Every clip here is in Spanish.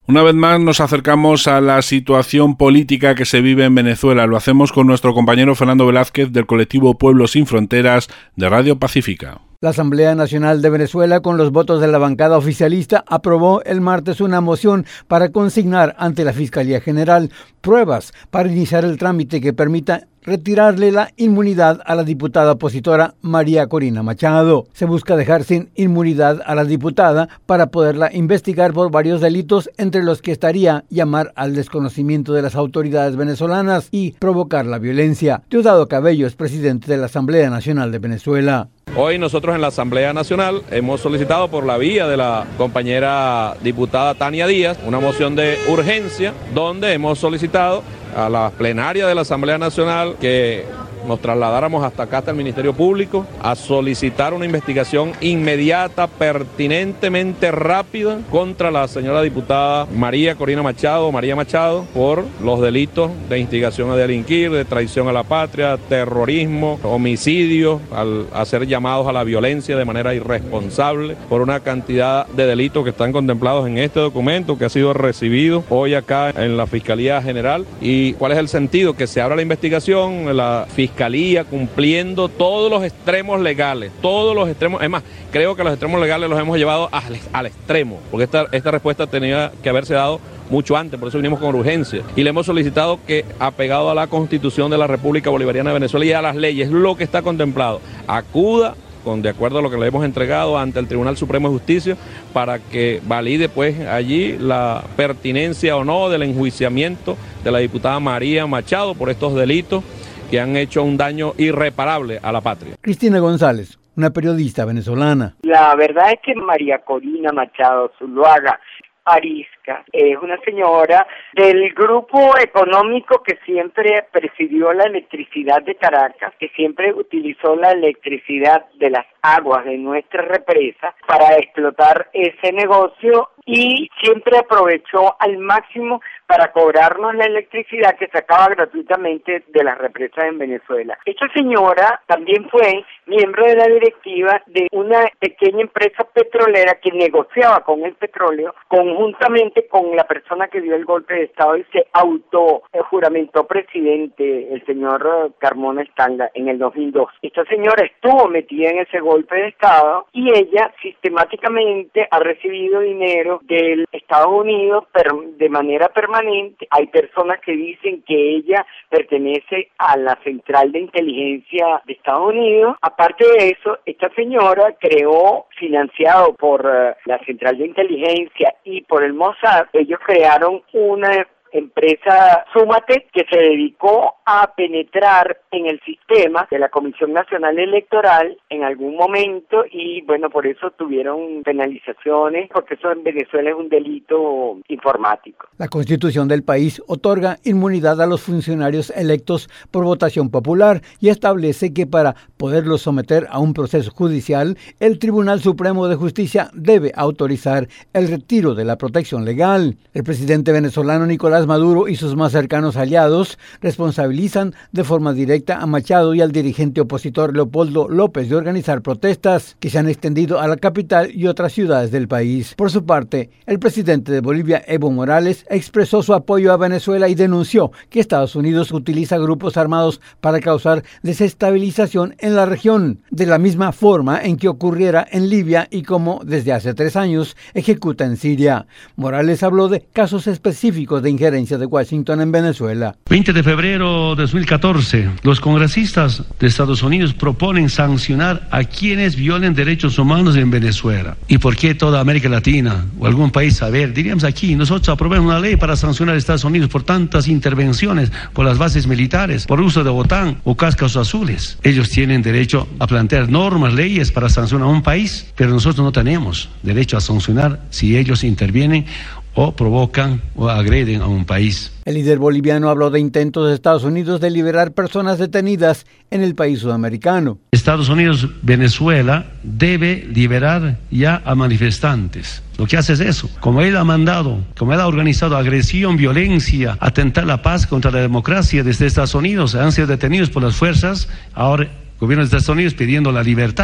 Una vez más nos acercamos a la situación política que se vive en Venezuela. Lo hacemos con nuestro compañero Fernando Velázquez del colectivo Pueblos Sin Fronteras de Radio Pacífica. La Asamblea Nacional de Venezuela, con los votos de la bancada oficialista, aprobó el martes una moción para consignar ante la Fiscalía General pruebas para iniciar el trámite que permita retirarle la inmunidad a la diputada opositora María Corina Machado. Se busca dejar sin inmunidad a la diputada para poderla investigar por varios delitos, entre los que estaría llamar al desconocimiento de las autoridades venezolanas y provocar la violencia. Diosdado Cabello es presidente de la Asamblea Nacional de Venezuela. Hoy nosotros en la Asamblea Nacional hemos solicitado por la vía de la compañera diputada Tania Díaz una moción de urgencia donde hemos solicitado a la plenaria de la Asamblea Nacional que nos trasladáramos hasta acá, hasta el Ministerio Público, a solicitar una investigación inmediata, pertinentemente rápida, contra la señora diputada María Corina Machado, María Machado, por los delitos de instigación a delinquir, de traición a la patria, terrorismo, homicidio, al hacer llamados a la violencia de manera irresponsable, por una cantidad de delitos que están contemplados en este documento que ha sido recibido hoy acá en la Fiscalía General. ¿Y cuál es el sentido? Que se abra la investigación, la Fiscalía cumpliendo todos los extremos legales, todos los extremos, es más, creo que los extremos legales los hemos llevado al extremo, porque esta respuesta tenía que haberse dado mucho antes, por eso vinimos con urgencia. Y le hemos solicitado que, apegado a la Constitución de la República Bolivariana de Venezuela y a las leyes, lo que está contemplado, acuda de acuerdo a lo que le hemos entregado ante el Tribunal Supremo de Justicia para que valide pues allí la pertinencia o no del enjuiciamiento de la diputada María Machado por estos delitos que han hecho un daño irreparable a la patria. Cristina González, una periodista venezolana. La verdad es que María Corina Machado Zuluaga Arisca es una señora del grupo económico que siempre presidió la electricidad de Caracas, que siempre utilizó la electricidad de las aguas de nuestra represa para explotar ese negocio y siempre aprovechó al máximo para cobrarnos la electricidad que sacaba gratuitamente de las represas en Venezuela. Esta señora también fue miembro de la directiva de una pequeña empresa petrolera que negociaba con el petróleo conjuntamente con la persona que dio el golpe de Estado y se juramentó presidente, el señor Carmona Estanga, en el 2002. Esta señora estuvo metida en ese golpe de Estado y ella sistemáticamente ha recibido dinero del Estados Unidos de manera permanente. Hay personas que dicen que ella pertenece a la Central de Inteligencia de Estados Unidos. Aparte de eso, esta señora creó, financiado por la Central de Inteligencia y por el Mossad, ellos crearon una empresa Súmate que se dedicó a penetrar en el sistema de la Comisión Nacional Electoral en algún momento y bueno, por eso tuvieron penalizaciones, porque eso en Venezuela es un delito informático. La Constitución del país otorga inmunidad a los funcionarios electos por votación popular y establece que para poderlos someter a un proceso judicial, el Tribunal Supremo de Justicia debe autorizar el retiro de la protección legal. El presidente venezolano Nicolás Maduro y sus más cercanos aliados responsabilizan de forma directa a Machado y al dirigente opositor Leopoldo López de organizar protestas que se han extendido a la capital y otras ciudades del país. Por su parte, el presidente de Bolivia, Evo Morales, expresó su apoyo a Venezuela y denunció que Estados Unidos utiliza grupos armados para causar desestabilización en la región, de la misma forma en que ocurriera en Libia y como desde hace 3 años ejecuta en Siria. Morales habló de casos específicos de injerencia de Washington en Venezuela. 20 de febrero de 2014, los congresistas de Estados Unidos proponen sancionar a quienes violen derechos humanos en Venezuela. ¿Y por qué toda América Latina o algún país? A ver, diríamos aquí, nosotros aprobamos una ley para sancionar a Estados Unidos por tantas intervenciones por las bases militares, por uso de OTAN o cascos azules. Ellos tienen derecho a plantear normas, leyes para sancionar a un país, pero nosotros no tenemos derecho a sancionar si ellos intervienen o provocan o agreden a un país. El líder boliviano habló de intentos de Estados Unidos de liberar personas detenidas en el país sudamericano. Estados Unidos, Venezuela, debe liberar ya a manifestantes. Lo que hace es eso. Como él ha mandado, como él ha organizado agresión, violencia, atentar la paz contra la democracia desde Estados Unidos, han sido detenidos por las fuerzas, ahora el gobierno de Estados Unidos pidiendo la libertad.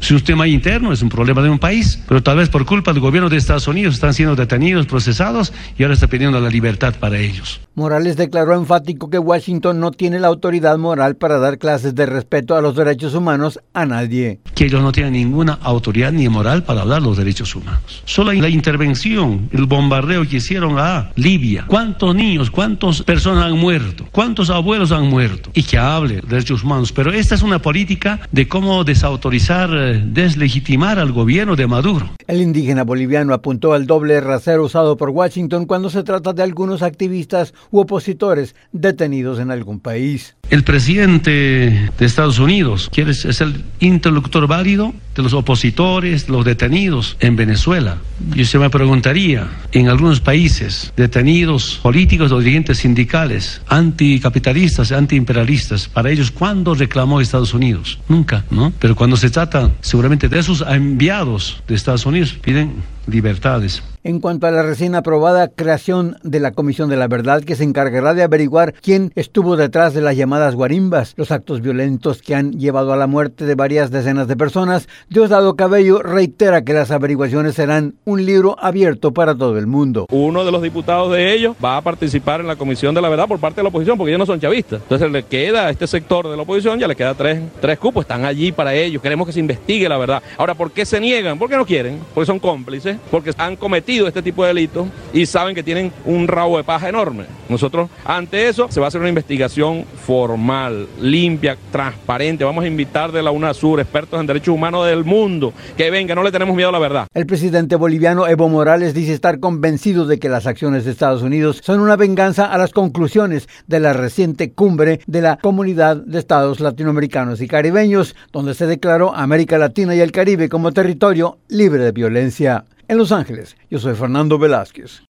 Si un tema interno es un problema de un país, pero tal vez por culpa del gobierno de Estados Unidos están siendo detenidos, procesados y ahora está pidiendo la libertad para ellos. Morales declaró enfático que Washington no tiene la autoridad moral para dar clases de respeto a los derechos humanos a nadie. Que ellos no tienen ninguna autoridad ni moral para hablar de los derechos humanos. Solo la intervención, el bombardeo que hicieron a Libia. ¿Cuántos niños, cuántas personas han muerto? ¿Cuántos abuelos han muerto? Y que hable de derechos humanos. Pero esta es una política de cómo desautorizar, deslegitimar al gobierno de Maduro. El indígena boliviano apuntó al doble rasero usado por Washington cuando se trata de algunos activistas u opositores detenidos en algún país. El presidente de Estados Unidos es el interlocutor válido de los opositores, los detenidos en Venezuela. Yo se me preguntaría, en algunos países, detenidos políticos o dirigentes sindicales, anticapitalistas, antiimperialistas, para ellos, ¿cuándo reclamó Estados Unidos? Nunca, ¿no? Pero cuando se trata seguramente de esos enviados de Estados Unidos, piden libertades. En cuanto a la recién aprobada creación de la Comisión de la Verdad, que se encargará de averiguar quién estuvo detrás de las llamadas guarimbas, los actos violentos que han llevado a la muerte de varias decenas de personas, Diosdado Cabello reitera que las averiguaciones serán un libro abierto para todo el mundo. Uno de los diputados de ellos va a participar en la Comisión de la Verdad por parte de la oposición, porque ellos no son chavistas. Entonces le queda a este sector de la oposición, ya le queda tres cupos, están allí para ellos. Queremos que se investigue la verdad. Ahora, ¿por qué se niegan? Porque no quieren, porque son cómplices, porque han cometido este tipo de delitos y saben que tienen un rabo de paja enorme. Nosotros, ante eso, se va a hacer una investigación formal, limpia, transparente. Vamos a invitar de la UNASUR, expertos en derechos humanos del mundo, que vengan, no le tenemos miedo a la verdad. El presidente boliviano Evo Morales dice estar convencido de que las acciones de Estados Unidos son una venganza a las conclusiones de la reciente cumbre de la Comunidad de Estados Latinoamericanos y Caribeños, donde se declaró América Latina y el Caribe como territorio libre de violencia. En Los Ángeles, yo soy Fernando Velázquez.